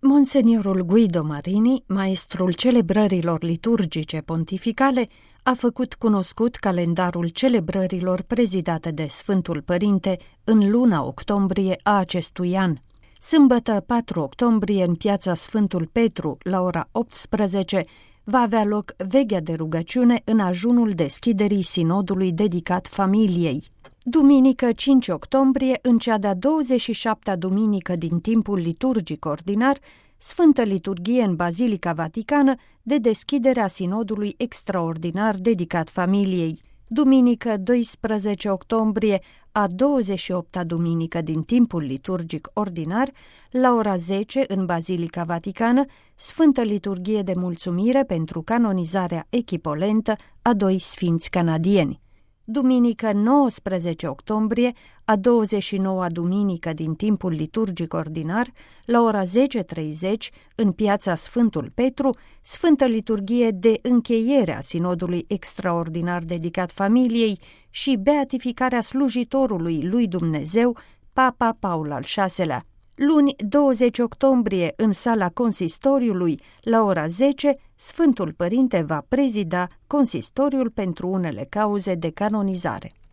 Monseniorul Guido Marini, maestrul celebrărilor liturgice pontificale, a făcut cunoscut calendarul celebrărilor prezidate de Sfântul Părinte în luna octombrie a acestui an. Sâmbătă 4 octombrie, în piața Sfântul Petru, la ora 18, va avea loc veghea de rugăciune în ajunul deschiderii sinodului dedicat familiei. Duminică 5 octombrie, în cea de-a 27-a duminică din timpul liturgic ordinar, Sfântă Liturghie în Bazilica Vaticană de deschiderea sinodului extraordinar dedicat familiei. Duminică 12 octombrie, a 28-a duminică din timpul liturgic ordinar, la ora 10 în Bazilica Vaticană, Sfântă Liturghie de mulțumire pentru canonizarea echipolentă a doi sfinți canadieni. Duminică 19 octombrie, a 29-a duminică din timpul liturgic ordinar, la ora 10:30, în piața Sfântul Petru, Sfântă Liturghie de încheiere a sinodului extraordinar dedicat familiei și beatificarea slujitorului lui Dumnezeu, Papa Paul al VI-lea. Luni 20 octombrie, în sala consistoriului, la ora 10, Sfântul Părinte va prezida consistoriul pentru unele cauze de canonizare.